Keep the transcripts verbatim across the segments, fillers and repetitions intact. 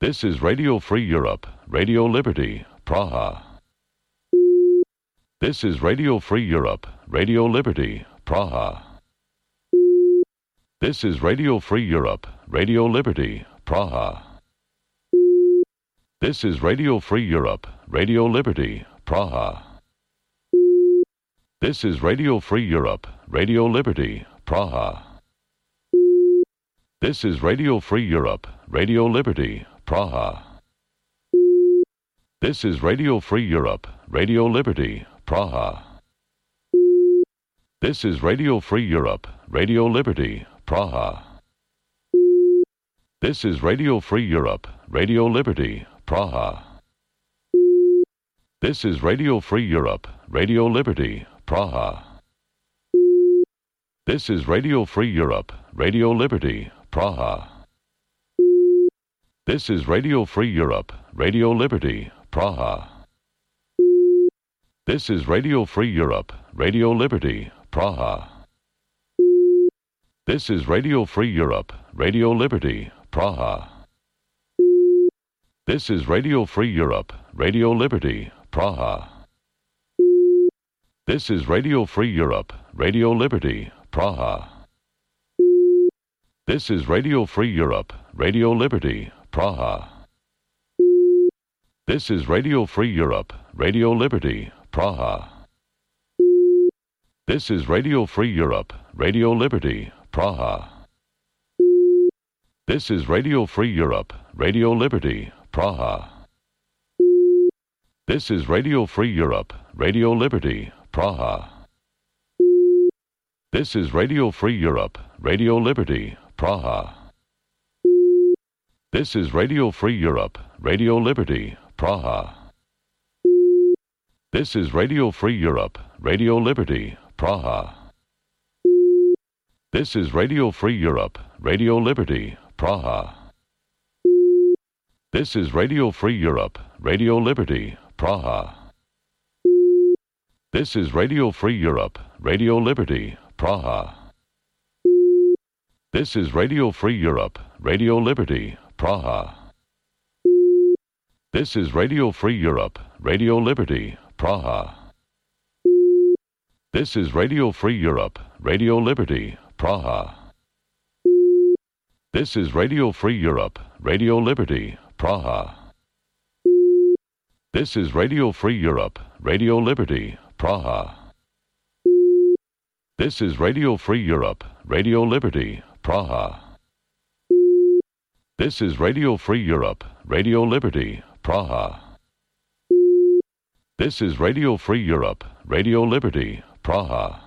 This is Radio Free Europe, Radio Liberty, Praha. This is Radio Free Europe, Radio Liberty, Praha. This is Radio Free Europe, Radio Liberty, Praha. This is Radio Free Europe, Radio Liberty, Praha. This is Radio Free Europe, Radio Liberty, Praha. This is Radio Free Europe, Radio Liberty, Praha. This is Radio Free Europe, Radio Liberty, Praha. This is Radio Free Europe, Radio Liberty, Praha. This is Radio Free Europe, Radio Liberty, Praha. This is Radio Free Europe, Radio Liberty, Praha. This is Radio Free Europe, Radio Liberty, Praha. This is Radio Free Europe, Radio Liberty, Praha. This is Radio Free Europe, Radio Liberty, Praha. This is Radio Free Europe, Radio Liberty, Praha. This is Radio Free Europe, Radio Liberty, Praha. This is Radio Free Europe, Radio Liberty, Praha. This is Radio Free Europe, Radio Liberty, Praha. This is Radio Free Europe, Radio Liberty, Praha. This is Radio Free Europe, Radio Liberty, Praha. This is Radio Free Europe, Radio Liberty, Praha. This is Radio Free Europe, Radio Liberty, Praha. This is Radio Free Europe, Radio Liberty, Praha. This is Radio Free Europe, Radio Liberty, Praha. This is Radio Free Europe, Radio Liberty, Praha. This is Radio Free Europe, Radio Liberty, Praha. This is Radio Free Europe, Radio Liberty, Praha. This is Radio Free Europe, Radio Liberty, Praha. This is Radio Free Europe, Radio Liberty, Praha. This is Radio Free Europe, Radio Liberty, Praha. This is Radio Free Europe, Radio Liberty, Praha. This is Radio Free Europe, Radio Liberty, Praha. This is Radio Free Europe, Radio Liberty, Praha. This is Radio Free Europe, Radio Liberty, Praha. This is Radio Free Europe, Radio Liberty, Praha. This is Radio Free Europe, Radio Liberty, Praha.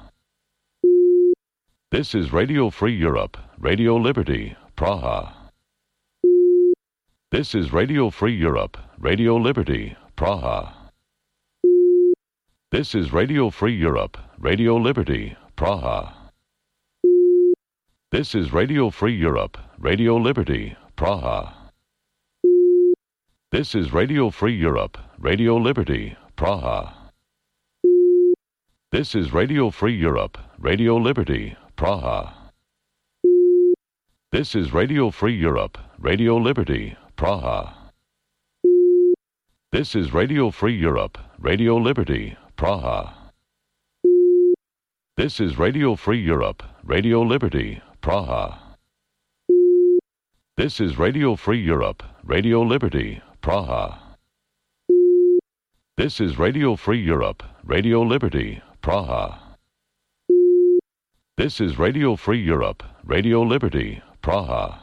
This is Radio Free Europe, Radio Liberty, Praha. This is Radio Free Europe, Radio Liberty, Praha. This is Radio Free Europe, Radio Liberty, Praha. This is Radio Free Europe, Radio Liberty, Praha. This is Radio Free Europe, Radio Liberty, Praha. This is Radio Free Europe, Radio Liberty, Praha. This is Radio Free Europe, Radio Liberty, Praha. This is Radio Free Europe, Radio Liberty, Praha. This is Radio Free Europe, Radio Liberty, Praha. This is Radio Free Europe, Radio Liberty, Praha. This is Radio Free Europe, Radio Liberty, Praha. This is Radio Free Europe, Radio Liberty, Praha.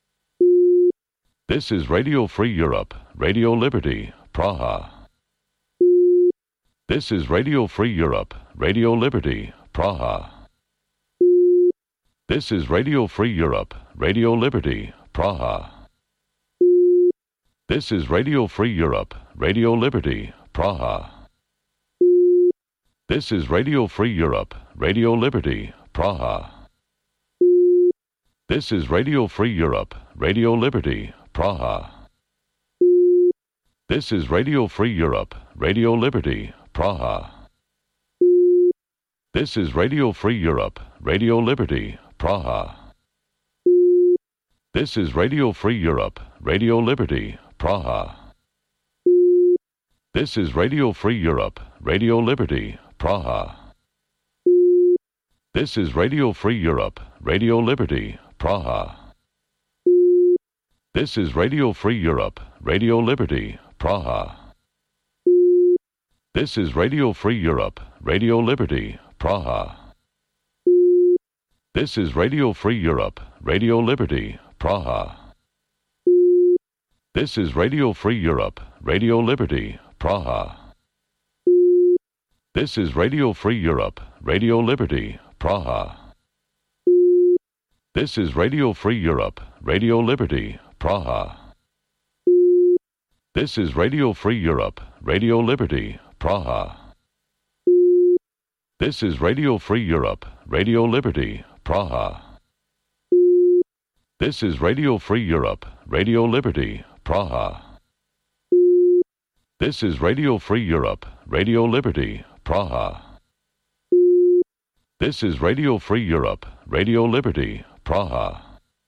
This is Radio Free Europe, Radio Liberty, Praha. This is Radio Free Europe, Radio Liberty, Praha. This is Radio Free Europe, Radio Liberty, Praha. This is Radio Free Europe, Radio Liberty, Praha. This is Radio Free Europe, Radio Liberty, Praha. This is Radio Free Europe, Radio Liberty, Praha. This is Radio Free Europe, Radio Liberty, Praha. This is Radio Free Europe, Radio Liberty, Praha. This is Radio Free Europe, Radio Liberty, Praha. This is Radio Free Europe, Radio Liberty, Praha. This is Radio Free Europe, Radio Liberty, Praha. This is Radio Free Europe, Radio Liberty, Praha. This is Radio Free Europe, Radio Liberty, Praha. This is Radio Free Europe, Radio Liberty, Praha. This is Radio Free Europe, Radio Liberty, Praha. This is Radio Free Europe, Radio Liberty, Praha. This is Radio Free Europe, Radio Liberty, Praha. This is Radio Free Europe, Radio Liberty, Praha. This is Radio Free Europe, Radio Liberty, Praha. This is Radio Free Europe, Radio Liberty, Praha. This is Radio Free Europe, Radio Liberty, Praha. This is Radio Free Europe, Radio Liberty, Praha.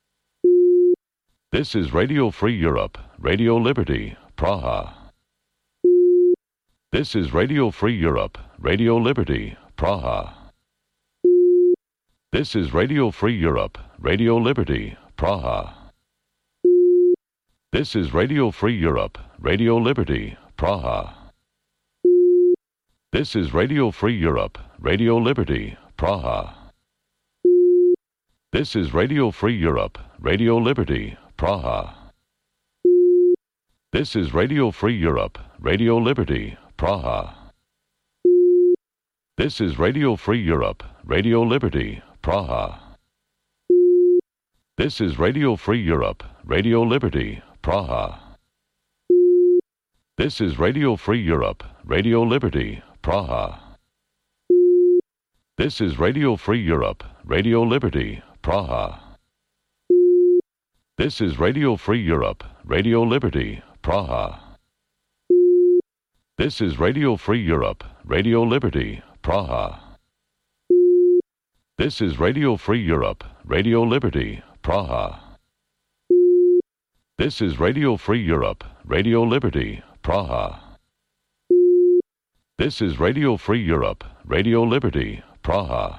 This is Radio Free Europe, Radio Liberty, Praha. This is Radio Free Europe, Radio Liberty, Praha. This is Radio Free Europe, Radio Liberty, Praha. This is Radio Free Europe, Radio Liberty, Praha. This is Radio Free Europe, Radio Liberty, Praha. This is Radio Free Europe, Radio Liberty, Praha. This is Radio Free Europe, Radio Liberty, Praha. This is Radio Free Europe, Radio Liberty, Praha. This is Radio Free Europe, Radio Liberty, Praha. This is Radio Free Europe, Radio Liberty, Praha. This is Radio Free Europe, Radio Liberty, Praha. This is Radio Free Europe, Radio Liberty, Praha. This is Radio Free Europe, Radio Liberty, Praha. This is Radio Free Europe, Radio Liberty, Praha. This is Radio Free Europe, Radio Liberty, Praha. This is Radio Free Europe, Radio Liberty, Praha.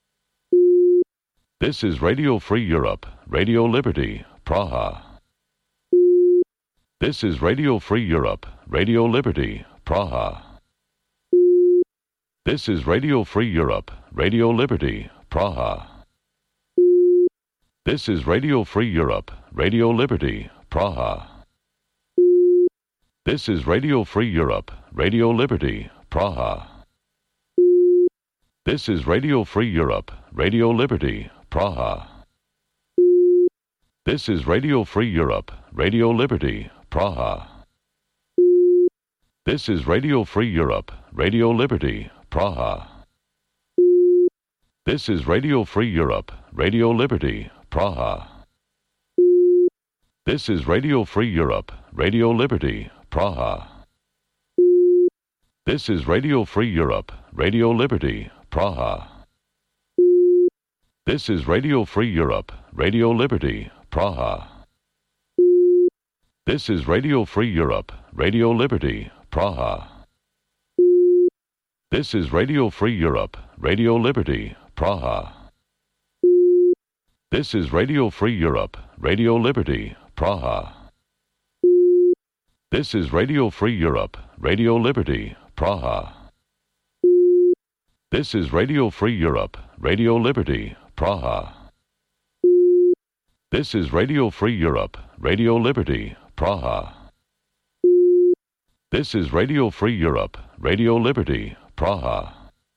This is Radio Free Europe, Radio Liberty, Praha. This is Radio Free Europe, Radio Liberty, Praha. This is Radio Free Europe, Radio Liberty, Praha. This is Radio Free Europe, Radio Liberty, Praha. This is Radio Free Europe, Radio Liberty, Praha. This is Radio Free Europe, Radio Liberty, Praha. This is Radio Free Europe, Radio Liberty, Praha. This is Radio Free Europe, Radio Liberty, Praha. This is Radio Free Europe, Radio Liberty, Praha. This is Radio Free Europe, Radio Liberty, Praha. This is Radio Free Europe, Radio Liberty, Praha. This is Radio Free Europe, Radio Liberty, Praha. This is Radio Free Europe, Radio Liberty, Praha. This is Radio Free Europe, Radio Liberty, Praha. This is Radio Free Europe, Radio Liberty, Praha. This is Radio Free Europe, Radio Liberty, Praha. This is Radio Free Europe, Radio Liberty, Praha. This is Radio Free Europe, Radio Liberty, Praha. This is Radio Free Europe, Radio Liberty, Praha.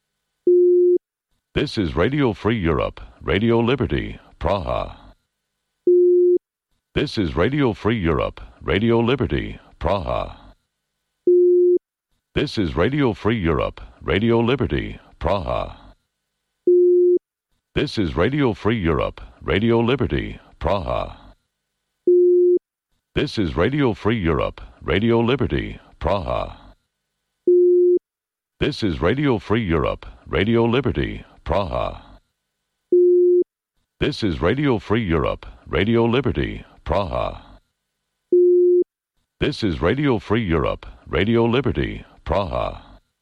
This is Radio Free Europe, Radio Liberty, Praha. This is Radio Free Europe, Radio Liberty, Praha. This is Radio Free Europe, Radio Liberty, Praha. This is Radio Free Europe, Radio Liberty, Praha. This is Radio Free Europe, Radio Liberty, Praha. This is Radio Free Europe, Radio Liberty, Praha. This is Radio Free Europe, Radio Liberty, Praha. This is Radio Free Europe, Radio Liberty, Praha.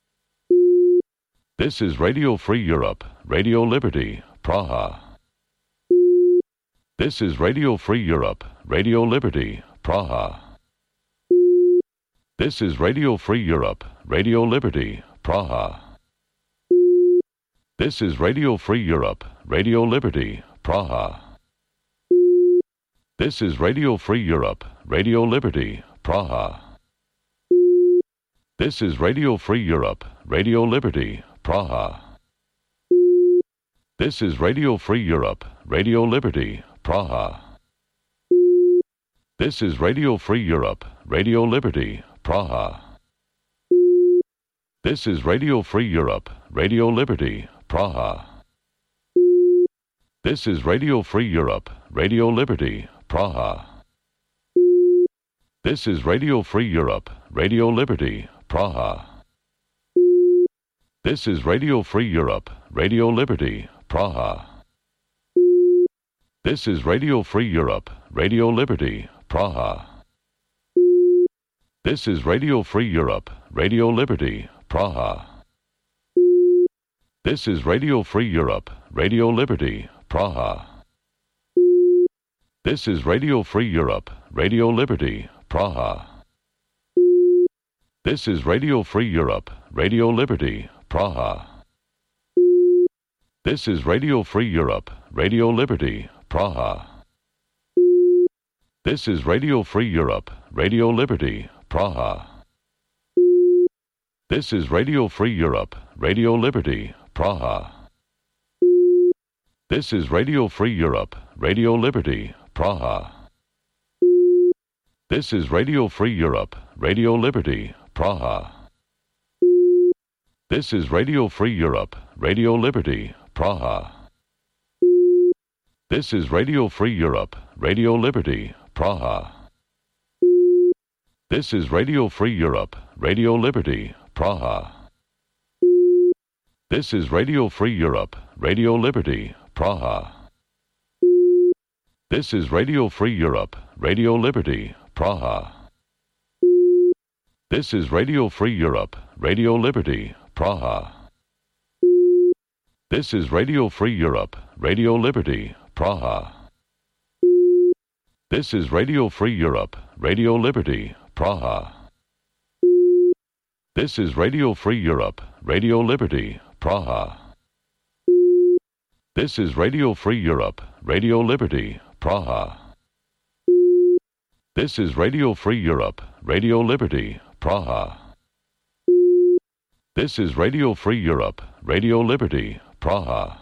This is Radio Free Europe, Radio Liberty, Praha. This is Radio Free Europe, Radio Liberty, Praha. This is Radio Free Europe, Radio Liberty, Praha. This is Radio Free Europe, Radio Liberty, Praha. This is Radio Free Europe, Radio Liberty, Praha. This is Radio Free Europe, Radio Liberty, Praha. This is Radio Free Europe, Radio Liberty, Praha. This is Radio Free Europe, Radio Liberty, Praha. This is Radio Free Europe, Radio Liberty, Praha. This is Radio Free Europe, Radio Liberty, Praha. This is Radio Free Europe, Radio Liberty, Praha. This is Radio Free Europe, Radio Liberty, Praha. This is Radio Free Europe, Radio Liberty, Praha. This is Radio Free Europe, Radio Liberty, Praha. This is Radio Free Europe, Radio Liberty, Praha. This is Radio Free Europe, Radio Liberty, Praha. This is Radio Free Europe, Radio Liberty, Praha. This is Radio Free Europe, Radio Liberty, Praha. This is Radio Free Europe, Radio Liberty, Praha. This is Radio Free Europe, Radio Liberty, Praha. This is Radio Free Europe, Radio Liberty, Praha. This is Radio Free Europe, Radio Liberty, Praha. This is Radio Free Europe, Radio Liberty, Praha. This is Radio Free Europe, Radio Liberty, Praha. This is Radio Free Europe, Radio Liberty, Praha. This is Radio Free Europe, Radio Liberty, Praha. This is Radio Free Europe, Radio Liberty, Praha. This is Radio Free Europe, Radio Liberty, Praha. This is Radio Free Europe, Radio Liberty, Praha. This is Radio Free Europe, Radio Liberty, Praha. This is Radio Free Europe, Radio Liberty, Praha. This is Radio Free Europe, Radio Liberty, Praha. This is Radio Free Europe, Radio Liberty, Praha. This is Radio Free Europe, Radio Liberty, Praha.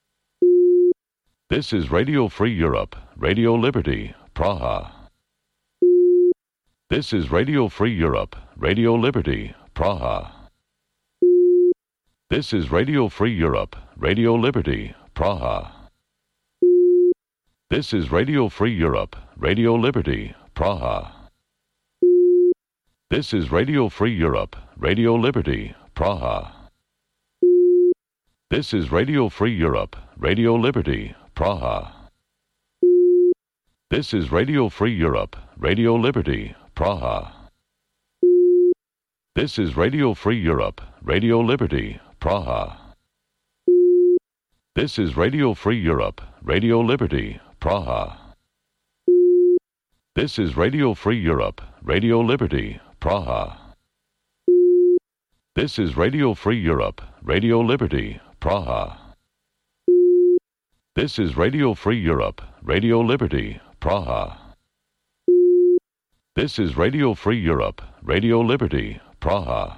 This is Radio Free Europe, Radio Liberty, Praha. This is Radio Free Europe, Radio Liberty, Praha. This is Radio Free Europe, Radio Liberty, Praha. This is Radio Free Europe, Radio Liberty, Praha. This is Radio Free Europe, Radio Liberty, Praha. This is Radio Free Europe, Radio Liberty, Praha. This is Radio Free Europe, Radio Liberty, Praha. This is Radio Free Europe, Radio Liberty, Praha. This is Radio Free Europe, Radio Liberty, Praha. This is Radio Free Europe, Radio Liberty, Praha. This is Radio Free Europe, Radio Liberty, Praha. This is Radio Free Europe, Radio Liberty, Praha. This is Radio Free Europe, Radio Liberty, Praha.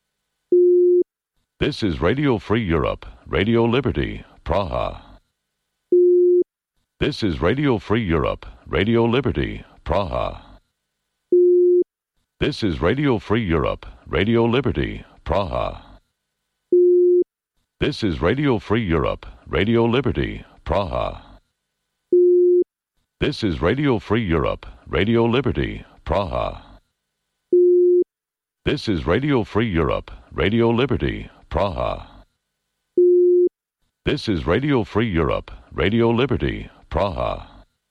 This is Radio Free Europe, Radio Liberty, Praha. This is Radio Free Europe, Radio Liberty, Praha. This is Radio Free Europe, Radio Liberty, Praha. This is Radio Free Europe, Radio Liberty, Praha. This is Radio Free Europe, Radio Liberty, Praha. This is Radio Free Europe, Radio Liberty, Praha. This is Radio Free Europe, Radio Liberty, Praha.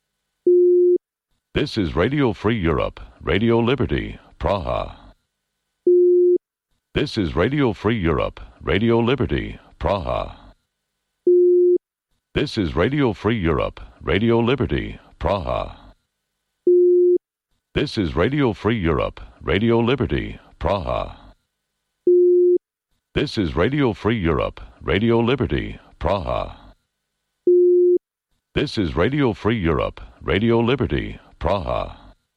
This is Radio Free Europe, Radio Liberty, Praha. This is Radio Free Europe, Radio Liberty, Praha. This is Radio Free Europe, Radio Liberty, Praha. This is Radio Free Europe, Radio Liberty, Praha. This is Radio Free Europe, Radio Liberty, Praha. This is Radio Free Europe, Radio Liberty, Praha.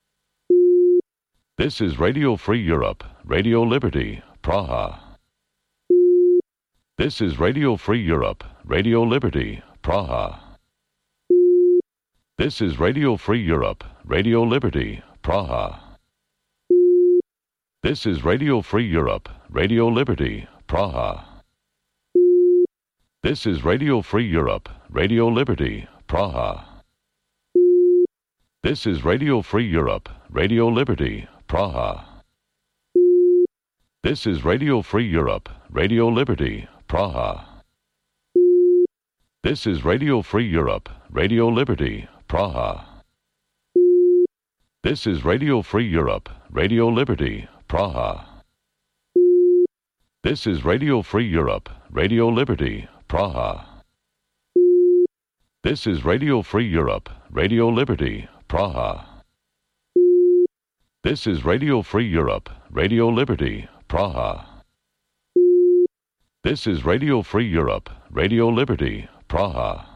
This is Radio Free Europe, Radio Liberty, Praha. This is Radio Free Europe, Radio Liberty, Praha. This is Radio Free Europe, Radio Liberty, Praha. This is Radio Free Europe, Radio Liberty, Praha. This is Radio Free Europe, Radio Liberty, Praha. This is Radio Free Europe, Radio Liberty, Praha. This is Radio Free Europe, Radio Liberty, Praha. This is Radio Free Europe, Radio Liberty, Praha. This is Radio Free Europe, Radio Liberty, Praha. This is Radio Free Europe, Radio Liberty, Praha. This is Radio Free Europe, Radio Liberty, Praha. This is Radio Free Europe, Radio Liberty, Praha. This is Radio Free Europe, Radio Liberty, Praha.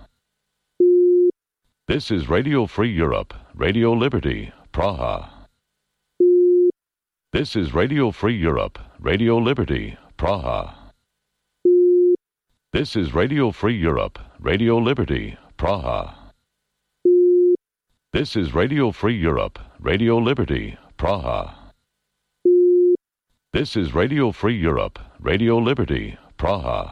This is Radio Free Europe, Radio Liberty, Praha. This is Radio Free Europe, Radio Liberty, Praha. This is Radio Free Europe, Radio Liberty, Praha. This is Radio Free Europe, Radio Liberty, Praha. This is Radio Free Europe, Radio Liberty, Praha.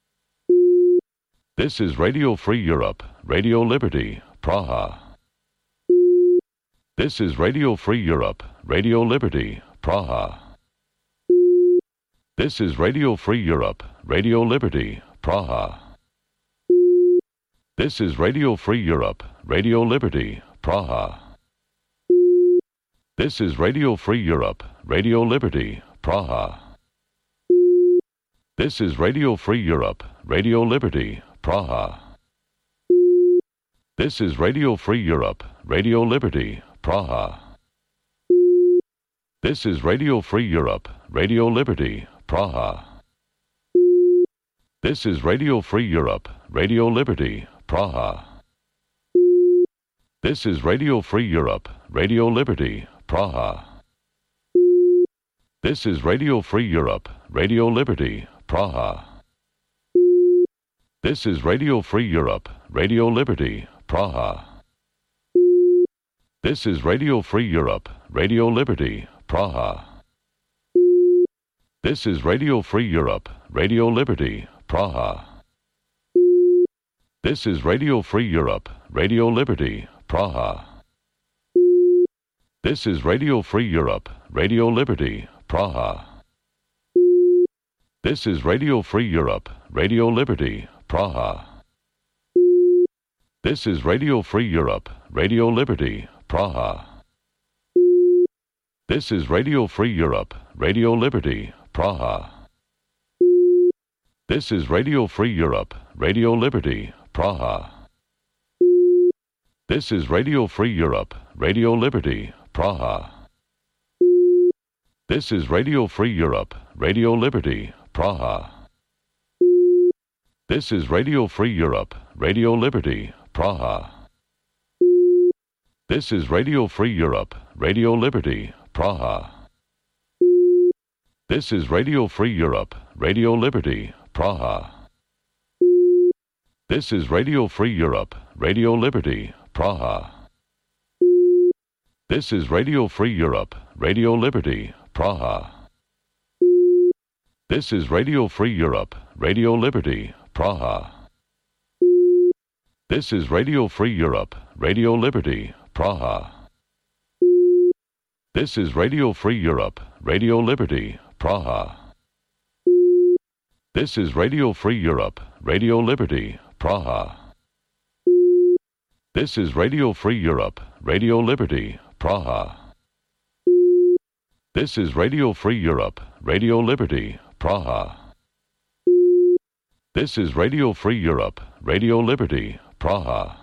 This is Radio Free Europe, Radio Liberty, Praha. This is Radio Free Europe, Radio Liberty, Praha. This is Radio Free Europe, Radio Liberty, Praha. This is Radio Free Europe, Radio Liberty, Praha. This is Radio Free Europe, Radio Liberty, Praha. This is Radio Free Europe, Radio Liberty, Praha. This is Radio Free Europe, Radio Liberty, Praha. This is Radio Free Europe, Radio Liberty, Praha. This is Radio Free Europe, Radio Liberty, Praha. This is Radio Free Europe, Radio Liberty, Praha. This is Radio Free Europe, Radio Liberty, Praha. This is Radio Free Europe, Radio Liberty, Praha. This is Radio Free Europe, Radio Liberty, Praha. This is Radio Free Europe, Radio Liberty, Praha. This is Radio Free Europe, Radio Liberty, Praha. This is Radio Free Europe, Radio Liberty, Praha. This is Radio Free Europe, Radio Liberty, Praha. This is Radio Free Europe, Radio Liberty, Praha. This is Radio Free Europe, Radio Liberty, Praha. This is Radio Free Europe, Radio Liberty, Praha. This is Radio Free Europe, Radio Liberty, Praha. This is Radio Free Europe, Radio Liberty, Praha. This is Radio Free Europe, Radio Liberty, Praha. This is Radio Free Europe, Radio Liberty, Praha. This is Radio Free Europe, Radio Liberty, Praha. This is Radio Free Europe, Radio Liberty, Praha. This is Radio Free Europe, Radio Liberty, Praha. This is Radio Free Europe, Radio Liberty, Praha. This is Radio Free Europe, Radio Liberty, Praha. This is Radio Free Europe, Radio Liberty, Praha. This is Radio Free Europe, Radio Liberty, Praha. This is Radio Free Europe, Radio Liberty, Praha. This is Radio Free Europe, Radio Liberty, Praha. This is Radio Free Europe, Radio Liberty, Praha.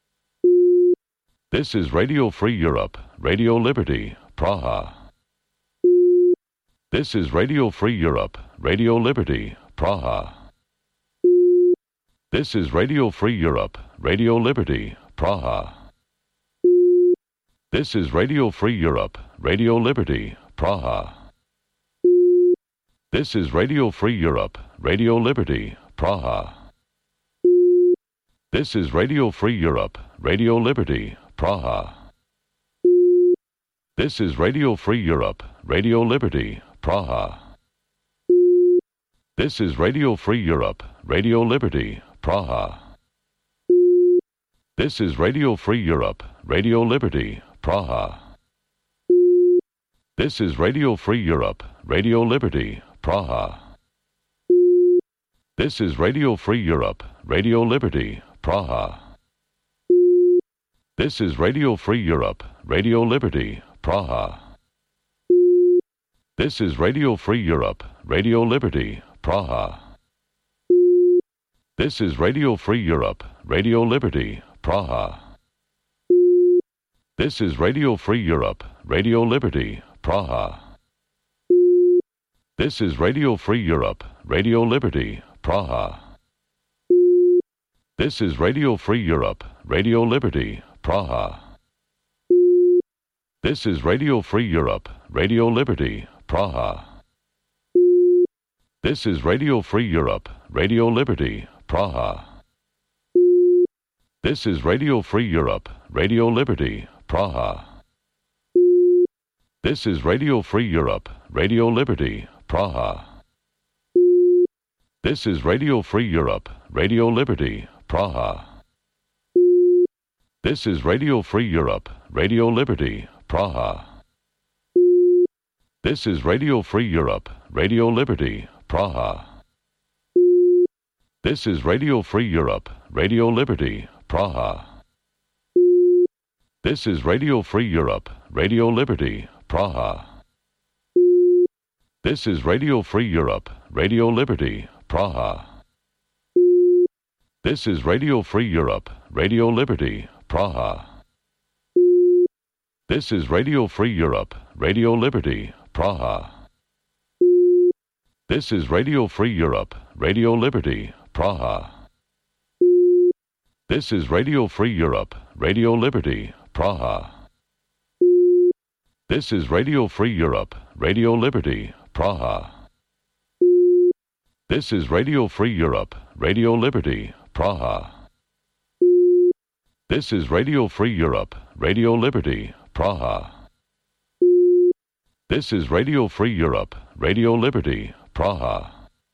This is Radio Free Europe, Radio Liberty, Praha. This is Radio Free Europe, Radio Liberty, Praha. This is Radio Free Europe, Radio Liberty, Praha. This is Radio Free Europe, Radio Liberty, Praha. This is Radio Free Europe, Radio Liberty, Praha. This is Radio Free Europe, Radio Liberty, Praha. This is Radio Free Europe, Radio Liberty, Praha. This is Radio Free Europe, Radio Liberty, Praha. This is Radio Free Europe, Radio Liberty, Praha. This is Radio Free Europe, Radio Liberty, Praha. This is Radio Free Europe, Radio Liberty, Praha. This is Radio Free Europe, Radio Liberty, Praha. This is Radio Free Europe, Radio Liberty, Praha. This is Radio Free Europe, Radio Liberty, Praha. This is Radio Free Europe, Radio Liberty, Praha. This is Radio Free Europe, Radio Liberty, Praha. This is Radio Free Europe, Radio Liberty, Praha. This is Radio Free Europe, Radio Liberty, Praha. This is Radio Free Europe, Radio Liberty, Praha. This is Radio Free Europe, Radio Liberty, Praha. This is Radio Free Europe, Radio Liberty, Praha. This is Radio Free Europe, Radio Liberty, Praha. This is Radio Free Europe, Radio Liberty, Praha. This is Radio Free Europe, Radio Liberty, Praha. This is Radio Free Europe, Radio Liberty, Praha. This is Radio Free Europe, Radio Liberty, Praha. This is Radio Free Europe, Radio Liberty, Praha. This is Radio Free Europe, Radio Liberty, Praha. This is Radio Free Europe, Radio Liberty, Praha. This is Radio Free Europe, Radio Liberty, Praha. This is Radio Free Europe, Radio Liberty, Praha. This is Radio Free Europe, Radio Liberty, Praha. This is Radio Free Europe, Radio Liberty, Praha. This is Radio Free Europe, Radio Liberty, Praha. This is Radio Free Europe, Radio Liberty, Praha.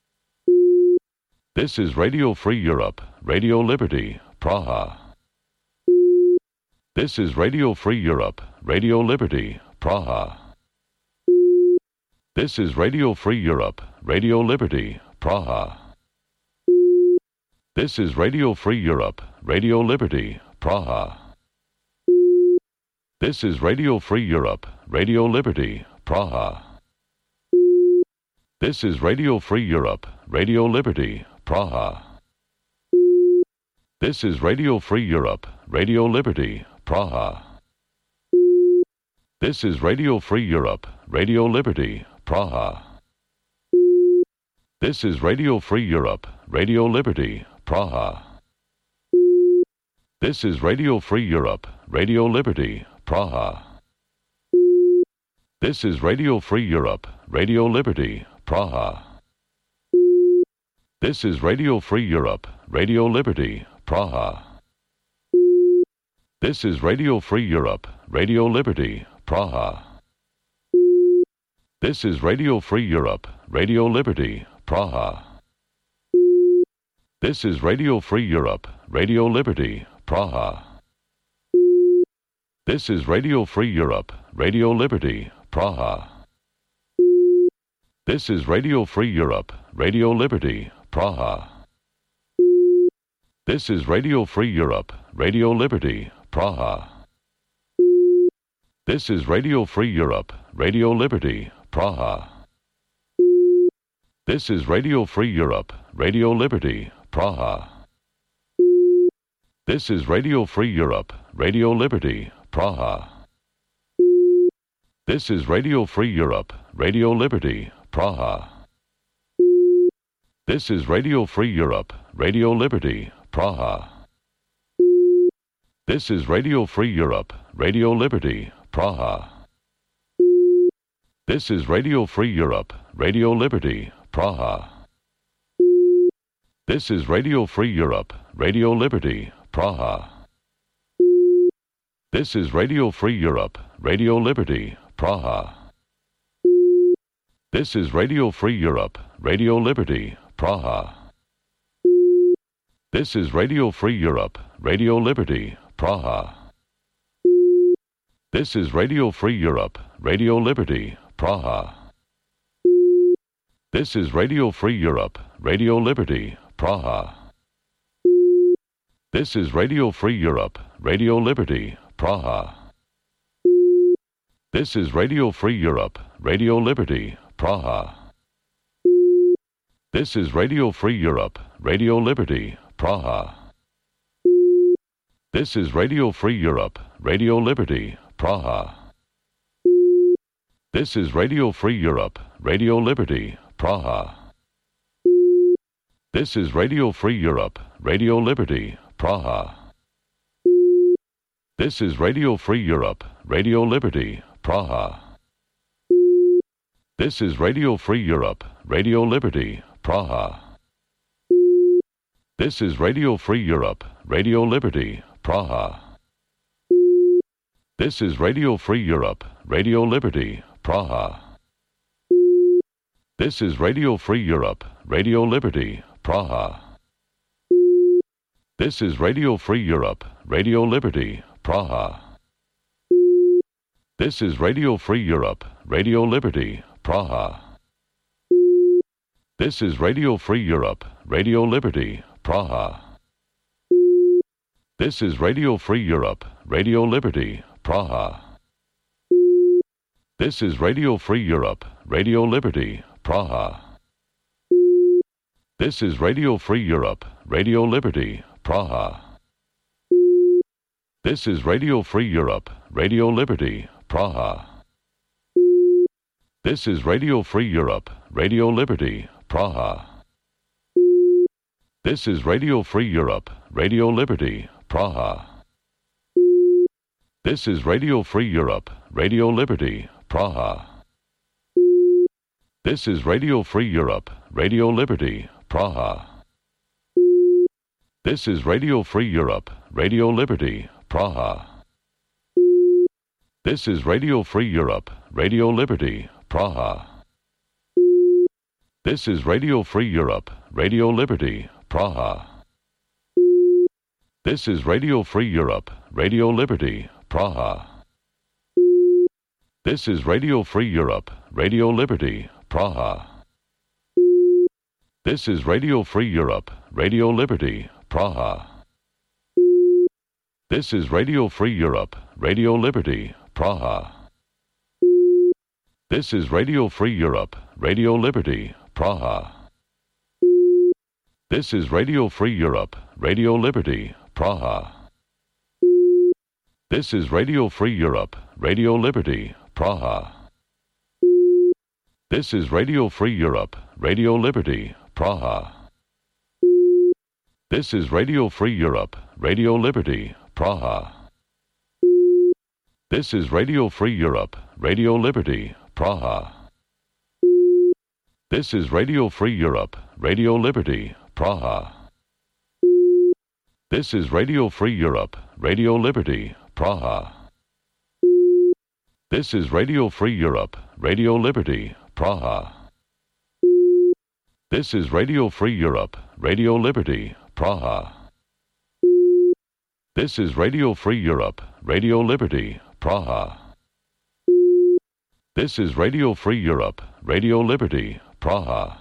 This is Radio Free Europe, Radio Liberty, Praha. This is Radio Free Europe, Radio Liberty, Praha. This is Radio Free Europe, Radio Liberty, Praha. This is Radio Free Europe, Radio Liberty, Praha. This is Radio Free Europe, Radio Liberty, Praha. This is Radio Free Europe, Radio Liberty, Praha. This is Radio Free Europe, Radio Liberty, Praha. This is Radio Free Europe, Radio Liberty, Praha. This is Radio Free Europe, Radio Liberty, Praha. This is Radio Free Europe, Radio Liberty, Praha. This is Radio Free Europe, Radio Liberty, Praha. This is Radio Free Europe, Radio Liberty, Praha. This is Radio Free Europe, Radio Liberty, Praha. This is Radio Free Europe, Radio Liberty, Praha. This is Radio Free Europe, Radio Liberty, Praha. This is Radio Free Europe, Radio Liberty, Praha. This is Radio Free Europe, Radio Liberty, Praha. This is Radio Free Europe, Radio Liberty, Praha. This is Radio Free Europe, Radio Liberty, Praha. This is Radio Free Europe, Radio Liberty, Praha. This is Radio Free Europe, Radio Liberty, Praha. This is Radio Free Europe, Radio Liberty, Praha. This is Radio Free Europe, Radio Liberty, Praha. This is Radio Free Europe, Radio Liberty, Praha. This is Radio Free Europe, Radio Liberty, Praha. This is Radio Free Europe, Radio Liberty, Praha. This is Radio Free Europe, Radio Liberty, Praha. This is Radio Free Europe, Radio Liberty, Praha. This is Radio Free Europe, Radio Liberty, Praha. This is Radio Free Europe, Radio Liberty, Praha. This is Radio Free Europe, Radio Liberty, Praha. This is Radio Free Europe, Radio Liberty, Praha. This is Radio Free Europe, Radio Liberty, Praha. This is Radio Free Europe, Radio Liberty, Praha. This is Radio Free Europe, Radio Liberty, Praha. This is Radio Free Europe, Radio Liberty, Praha. This is Radio Free Europe, Radio Liberty, Praha. This is Radio Free Europe, Radio Liberty, Praha. This is Radio Free Europe, Radio Liberty, Praha. This is Radio Free Europe, Radio Liberty, Praha. This is Radio Free Europe, Radio Liberty, Praha. This is Radio Free Europe, Radio Liberty, Praha. This is Radio Free Europe, Radio Liberty, Praha. This is Radio Free Europe, Radio Liberty, Praha. This is Radio Free Europe, Radio Liberty, Praha. This is Radio Free Europe, Radio Liberty, Praha. This is Radio Free Europe, Radio Liberty, Praha. This is Radio Free Europe, Radio Liberty, Praha. This is Radio Free Europe, Radio Liberty, Praha. This is Radio Free Europe, Radio Liberty, Praha. This is Radio Free Europe, Radio Liberty, Praha. This is Radio Free Europe, Radio Liberty, Praha. This is Radio Free Europe, Radio Liberty, Praha. This is Radio Free Europe, Radio Liberty, Praha. This is Radio Free Europe, Radio Liberty, Praha. This is Radio Free Europe, Radio Liberty, Praha. This is Radio Free Europe, Radio Liberty, Praha. This is Radio Free Europe, Radio Liberty, Praha. This is Radio Free Europe, Radio Liberty, Praha. This is Radio Free Europe, Radio Liberty, Praha. This is Radio Free Europe, Radio Liberty, Praha. This is Radio Free Europe, Radio Liberty, Praha. This is Radio Free Europe, Radio Liberty, Praha. This is Radio Free Europe, Radio Liberty, Praha. This is Radio Free Europe, Radio Liberty, Praha. This is Radio Free Europe, Radio Liberty, Praha. This is Radio Free Europe, Radio Liberty, Praha. This is Radio Free Europe, Radio Liberty, Praha. This is Radio Free Europe, Radio Liberty, Praha. This is Radio Free Europe, Radio Liberty, Praha. This is Radio Free Europe, Radio Liberty, Praha. This is Radio Free Europe, Radio Liberty, Praha.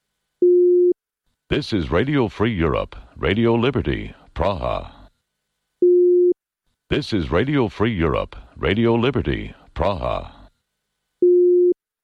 This is Radio Free Europe, Radio Liberty, Praha. This is Radio Free Europe, Radio Liberty, Praha.